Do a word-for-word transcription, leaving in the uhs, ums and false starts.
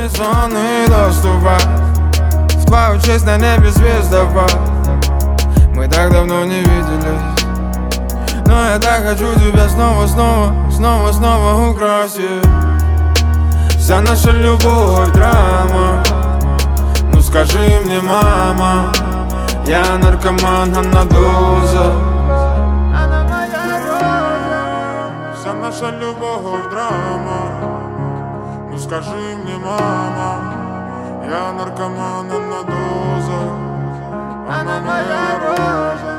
Телевизионный доступа в твою честь на небе звездопад. Мы так давно не виделись, но я так хочу тебя снова, снова, снова, снова украсить. Вся наша любовь драма. Ну скажи мне, мама, я наркоман, она доза. Она моя роза. Вся наша любовь драма. Ну скажи мне, мама, я наркоман, она доза. Она моя роза.